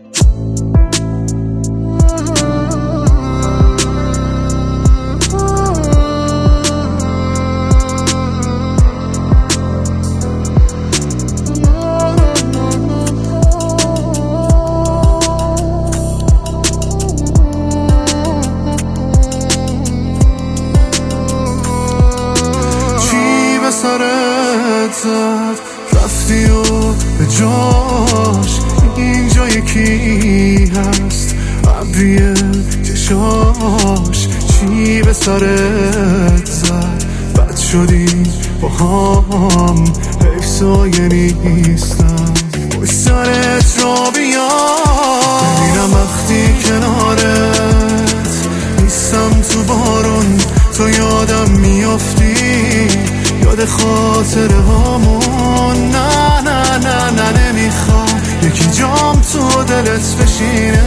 سرت زد رفتی و به جاش اینجا یکی هست ابریه چشاش. چی به سرت زد بد شدی با هم حیف سایه نیستم پشت سرت را بیام ببینم وقتی کنارت نیستم تو بارون تو یادم میافتی یاد خاطره هامون. نه نه نه نه نمیخوام یکی جام تو دلت بشینه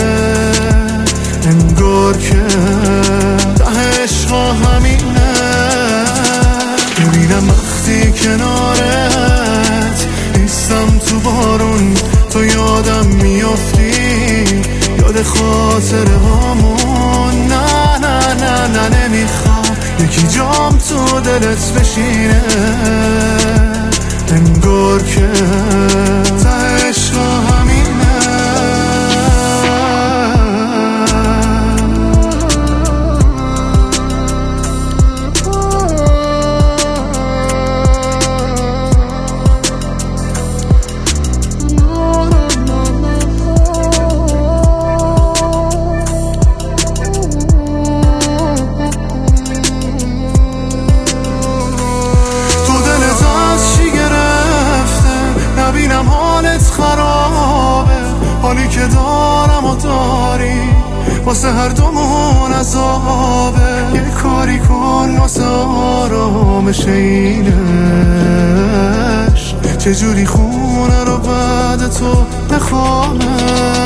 انگار که ته عشقا همینه. ببینم وقتی کنارت نیستم تو بارون تو یادم میافتی یاد خاطره هامون. نه نه نه نه نمیخوام یکی جام تو دلت بشینه انگار که ته عشقا همینه. حالت خرابه حالی که دارم و داری واسه هر دومون عذابه. یه کاری کن واسه آرامش این عشق چجوری خونه رو بعد تو نخوامه.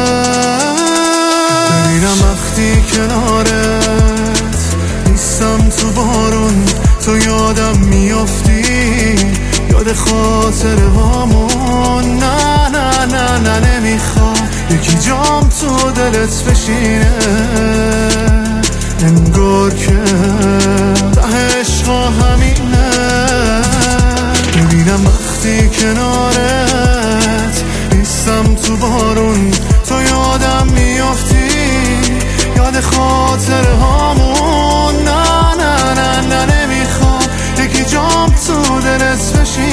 ببینم وقتی کنارت نیستم تو بارون تو یادم میافتی یاد خاطره هامون. نه نه نه نه نمیخوام یکی جام تو دلت بشینه انگار که ته عشقا همینه. ببینم وقتی کنارت نیستم تو بارون تو یادم میافتی یاد خاطره هامون. نه نه نه نه نمیخوام یکی جام تو دلت بشینه